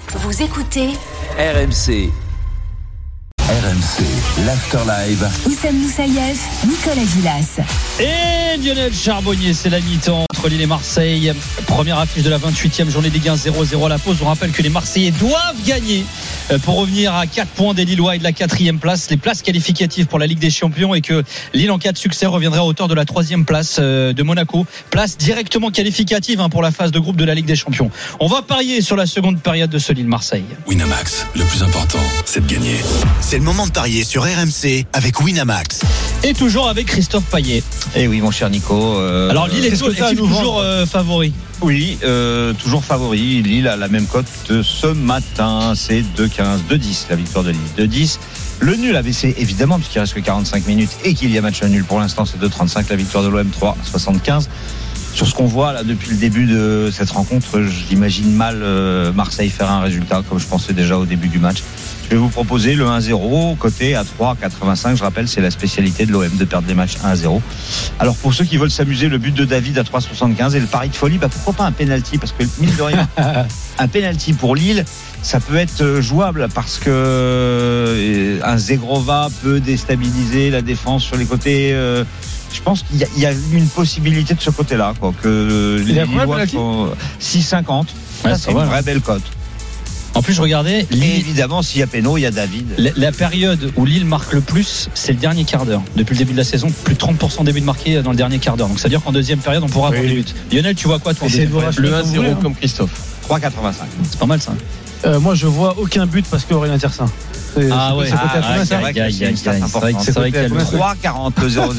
Vous écoutez RMC. RMC, l'Afterlive. Oussem Moussaïef, Nicolas Gilas. Et Lionel Charbonnier, c'est la mi-temps entre Lille et Marseille. Première affiche de la 28e journée des Ligue 1, 0-0 à la pause. On rappelle que les Marseillais doivent gagner pour revenir à 4 points des Lillois et de la 4e place, les places qualificatives pour la Ligue des Champions, et que Lille en cas de succès reviendrait à hauteur de la 3e place de Monaco, place directement qualificative pour la phase de groupe de la Ligue des Champions. On va parier sur la seconde période de ce Lille-Marseille. Winamax, le plus important, c'est de gagner. C'est le moment de parier sur RMC avec Winamax. Et toujours avec Christophe Payet. Eh oui, mon cher Nico. Alors Lille est toujours favori. Oui, toujours favori. Lille a la même cote ce matin. C'est 2,15, 2,10 la victoire de Lille. 2,10. Le nul a baissé évidemment puisqu'il reste que 45 minutes et qu'il y a match nul pour l'instant. C'est 2,35 la victoire de l'OM, 3,75. Sur ce qu'on voit là depuis le début de cette rencontre, j'imagine mal Marseille faire un résultat comme je pensais déjà au début du match. Je vais vous proposer le 1-0 côté à 3,85. Je rappelle, c'est la spécialité de l'OM de perdre des matchs 1-0. Alors pour ceux qui veulent s'amuser, le but de David à 3,75 et le pari de folie, pourquoi pas un penalty, parce que mine de rien, un penalty pour Lille, ça peut être jouable parce que un Zegrova peut déstabiliser la défense sur les côtés. Je pense qu'il y a une possibilité de ce côté-là, quoi, que les Lillois sont 6,50. Ouais, c'est une vraie belle cote. En plus, je regardais. Et évidemment, s'il y a péno, il y a David. La période où Lille marque le plus, c'est le dernier quart d'heure. Depuis le début de la saison, plus de 30% des buts marqués dans le dernier quart d'heure. Donc, c'est-à-dire qu'en deuxième période, on pourra avoir des buts. Lionel, tu vois quoi, toi? Le 1-0 comme Christophe. 3,85. C'est pas mal, ça. Moi, je vois aucun but parce qu'Aurélien Tiersin. C'est vrai qu'il y a 3,40 le 0-0.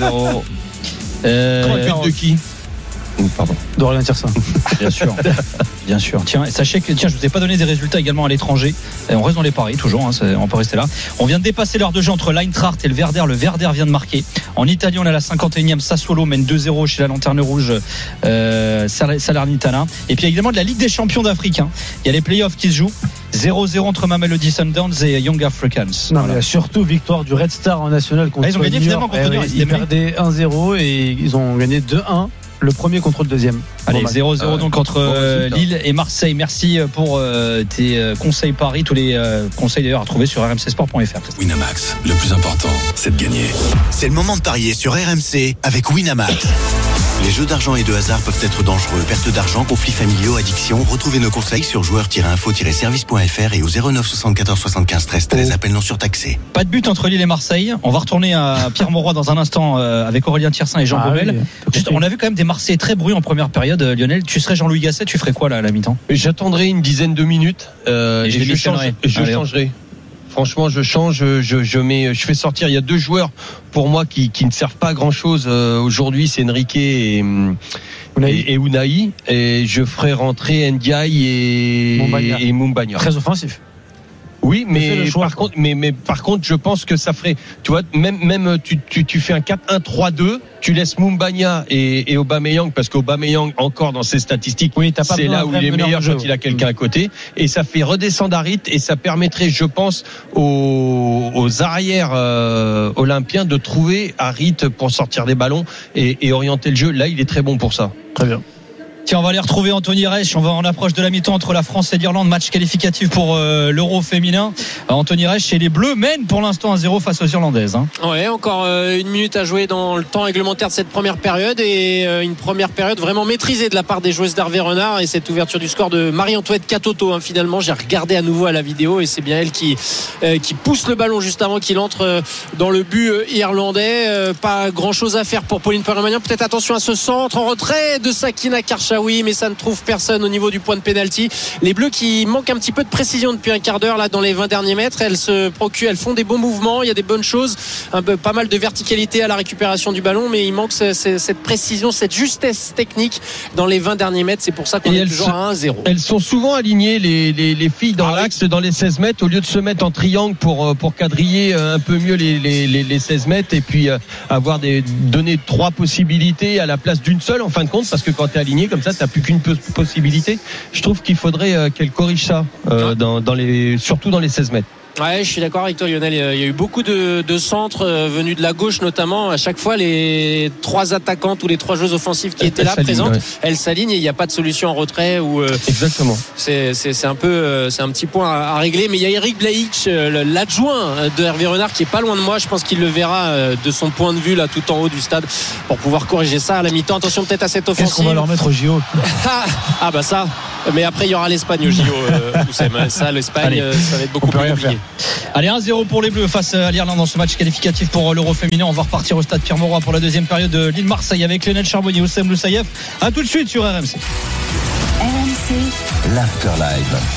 3,40 de qui? Pardon. D'Aurélien Tiersin. Bien sûr. Tiens, sachez que je vous ai pas donné des résultats également à l'étranger. Et on reste dans les paris toujours, on peut rester là. On vient de dépasser l'heure de jeu entre l'Eintracht et le Werder. Le Werder vient de marquer. En Italie, on a la 51e. Sassuolo mène 2-0 chez la Lanterne Rouge Salernitana. Et puis évidemment de la Ligue des Champions d'Afrique. Il y a les playoffs qui se jouent. 0-0 entre Mamelodi Sundowns et Young Africans. Non, mais surtout victoire du Red Star en national contre ils ont gagné finalement contre Niort. Ils perdaient 1-0 et ils ont gagné 2-1. Le premier contre le deuxième. Allez, 0-0 donc entre Lille et Marseille. Merci pour tes conseils paris. Tous les conseils d'ailleurs à trouver sur rmcsport.fr. Winamax, le plus important, c'est de gagner. C'est le moment de parier sur RMC avec Winamax. Les jeux d'argent et de hasard peuvent être dangereux. Perte d'argent, conflits familiaux, addiction. Retrouvez nos conseils sur joueurs-info-service.fr et au 09 74 75 13 13. Appel non surtaxé. Pas de but entre Lille et Marseille. On va retourner à Pierre-Mauroy dans un instant avec Aurélien Tiersin et Jean Baumel. Oui, on a vu quand même des Marseillais très bruyants en première période. Lionel, tu serais Jean-Louis Gasset, tu ferais quoi là à la mi-temps? J'attendrai une dizaine de minutes et je changerai. Franchement, je change, je fais sortir. Il y a deux joueurs pour moi qui ne servent pas à grand chose aujourd'hui, c'est Enrique et Unai, et je ferai rentrer Ndiaye et Mumbagna. Très offensif. Oui, mais par contre, je pense que ça ferait, tu vois, même tu fais un 4-1-3-2, tu laisses Mumbagna et Aubameyang, parce qu'Aubameyang encore dans ses statistiques, c'est là où il est meilleur quand il a quelqu'un à côté, et ça fait redescendre Harit, et ça permettrait, je pense, aux arrières olympiens de trouver Harit pour sortir des ballons et orienter le jeu. Là, il est très bon pour ça. Très bien. Tiens, on va aller retrouver Anthony Reich. On va en approche de la mi-temps entre la France et l'Irlande. Match qualificatif pour l'Euro féminin. Anthony Reich et les Bleus mènent pour l'instant 1-0 face aux Irlandaises. Ouais, encore une minute à jouer dans le temps réglementaire de cette première période, et une première période vraiment maîtrisée de la part des joueuses d'Hervé Renard, et cette ouverture du score de Marie-Antoinette Katoto. Finalement, j'ai regardé à nouveau à la vidéo et c'est bien elle qui pousse le ballon juste avant qu'il entre dans le but irlandais. Pas grand chose à faire pour Pauline Perrin-Magnan. Peut-être attention à ce centre en retrait de Sakina Karchaoui, mais ça ne trouve personne au niveau du point de pénalty. Les Bleus qui manquent un petit peu de précision depuis un quart d'heure là dans les 20 derniers mètres. Elles font des bons mouvements, il y a des bonnes choses, pas mal de verticalité à la récupération du ballon, mais il manque cette précision, cette justesse technique dans les 20 derniers mètres. C'est pour ça qu'on est toujours à 1-0. Elles sont souvent alignées, les filles, dans l'axe, dans les 16 mètres, au lieu de se mettre en triangle pour quadriller un peu mieux les 16 mètres, et puis donner 3 possibilités à la place d'une seule en fin de compte, parce que quand tu es aligné comme ça, t'as plus qu'une possibilité. Je trouve qu'il faudrait qu'elle corrige ça surtout dans les 16 mètres. Ouais, je suis d'accord avec toi, Lionel. Il y a eu beaucoup de centres venus de la gauche, notamment. À chaque fois, les 3 attaquantes ou les 3 joueuses offensives qui étaient là présentes, elles s'alignent et il n'y a pas de solution en retrait. Exactement. C'est un petit point à régler. Mais il y a Eric Blaic, l'adjoint de Hervé Renard, qui est pas loin de moi. Je pense qu'il le verra de son point de vue là, tout en haut du stade, pour pouvoir corriger ça à la mi-temps. Attention peut-être à cette offensive. Qu'est-ce qu'on va leur mettre au JO? Bah ça. Mais après il y aura l'Espagne au JO. Ça, l'Espagne, ça va être beaucoup plus compliqué. Allez, 1-0 pour les Bleus face à l'Irlande dans ce match qualificatif pour l'Euro féminin. On va repartir au stade Pierre-Mauroy pour la deuxième période de Lille-Marseille avec Lionel Charbonnier, Oussem Loussaïef. A tout de suite sur RMC. RMC. l'Afterlife.